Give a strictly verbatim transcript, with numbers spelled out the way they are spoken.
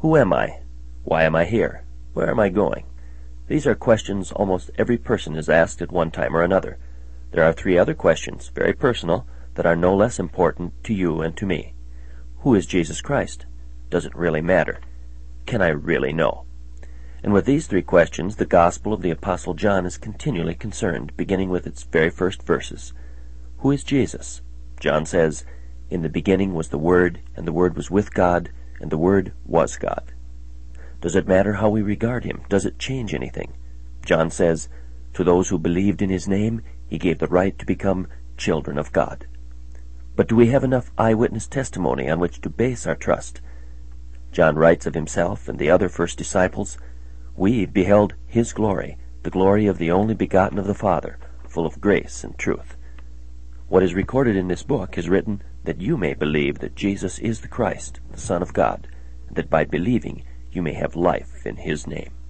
Who am I? Why am I here? Where am I going? These are questions almost every person is asked at one time or another. There are three other questions, very personal, that are no less important to you and to me. Who is Jesus Christ? Does it really matter? Can I really know? And with these three questions, the Gospel of the Apostle John is continually concerned, beginning with its very first verses. Who is Jesus? John says, "In the beginning was the Word, and the Word was with God, and the Word was God." Does it matter how we regard him? Does it change anything? John says, "To those who believed in his name, he gave the right to become children of God." But do we have enough eyewitness testimony on which to base our trust? John writes of himself and the other first disciples, "We beheld his glory, the glory of the only begotten of the Father, full of grace and truth." What is recorded in this book is written that you may believe that Jesus is the Christ, the Son of God, and that by believing you may have life in his name.